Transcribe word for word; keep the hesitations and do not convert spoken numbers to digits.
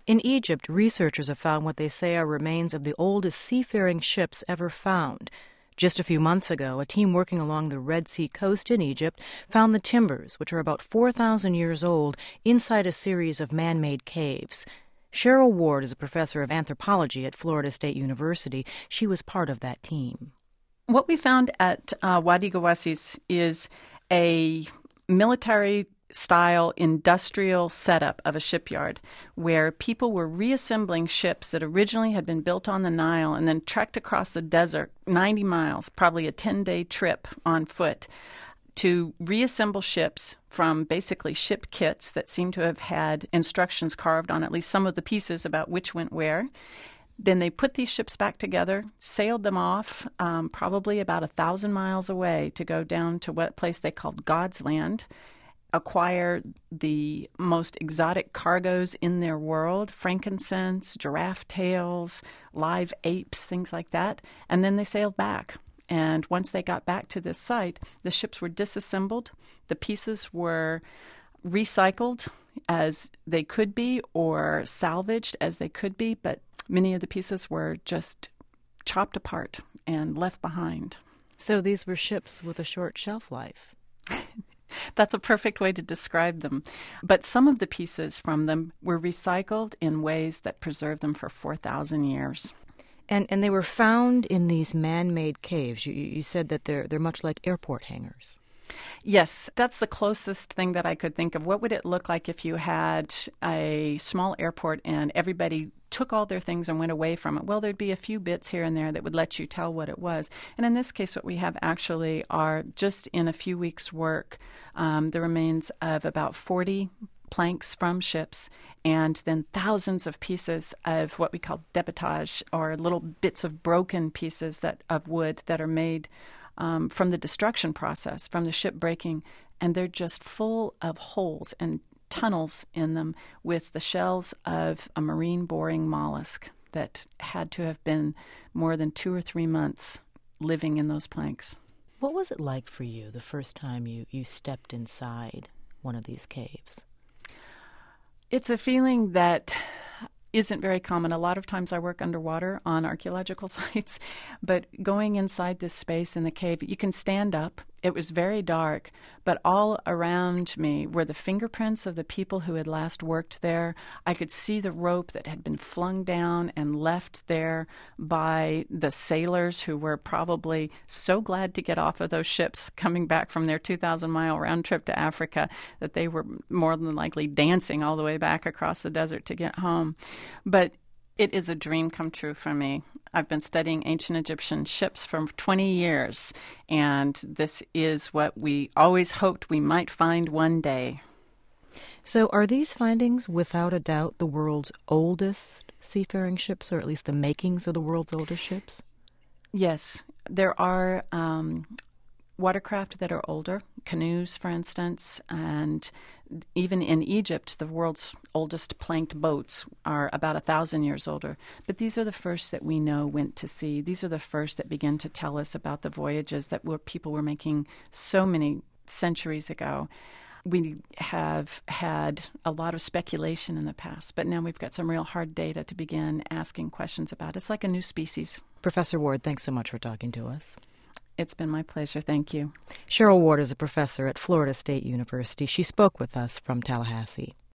In Egypt, researchers have found what they say are remains of the oldest seafaring ships ever found. Just a few months ago, a team working along the Red Sea coast in Egypt found the timbers, which are about four thousand years old, inside a series of man-made caves. Cheryl Ward is a professor of anthropology at Florida State University. She was part of that team. What we found at uh, Wadi Gawassis is a military-style industrial setup of a shipyard where people were reassembling ships that originally had been built on the Nile and then trekked across the desert ninety miles, probably a ten-day trip on foot, to reassemble ships from basically ship kits that seem to have had instructions carved on at least some of the pieces about which went where. Then they put these ships back together, sailed them off um, probably about a thousand miles away to go down to what place they called God's Land, acquire the most exotic cargoes in their world, frankincense, giraffe tails, live apes, things like that, and then they sailed back. And once they got back to this site, the ships were disassembled, the pieces were recycled as they could be or salvaged as they could be, but many of the pieces were just chopped apart and left behind. So these were ships with a short shelf life. That's a perfect way to describe them. But some of the pieces from them were recycled in ways that preserved them for four thousand years. And and they were found in these man-made caves. You, you said that they're they're much like airport hangars. Yes, that's the closest thing that I could think of. What would it look like if you had a small airport and everybody took all their things and went away from it? Well, there'd be a few bits here and there that would let you tell what it was. And in this case, what we have actually are, just in a few weeks' work, um, the remains of about forty planks from ships, and then thousands of pieces of what we call debitage, or little bits of broken pieces that of wood that are made um, from the destruction process, from the ship breaking, and they're just full of holes and tunnels in them with the shells of a marine boring mollusk that had to have been more than two or three months living in those planks. What was it like for you the first time you, you stepped inside one of these caves? It's a feeling that isn't very common. A lot of times I work underwater on archaeological sites, but going inside this space in the cave, you can stand up. It was very dark, but all around me were the fingerprints of the people who had last worked there. I could see the rope that had been flung down and left there by the sailors who were probably so glad to get off of those ships coming back from their two thousand mile round trip to Africa that they were more than likely dancing all the way back across the desert to get home. But it is a dream come true for me. I've been studying ancient Egyptian ships for twenty years, and this is what we always hoped we might find one day. So are these findings, without a doubt, the world's oldest seafaring ships, or at least the makings of the world's oldest ships? Yes. There are um, watercraft that are older, canoes, for instance, and even in Egypt, the world's oldest planked boats are about a thousand years older. But these are the first that we know went to sea. These are the first that begin to tell us about the voyages that were, people were making so many centuries ago. We have had a lot of speculation in the past, but now we've got some real hard data to begin asking questions about. It's like a new species. Professor Ward, thanks so much for talking to us. It's been my pleasure. Thank you. Cheryl Ward is a professor at Florida State University. She spoke with us from Tallahassee.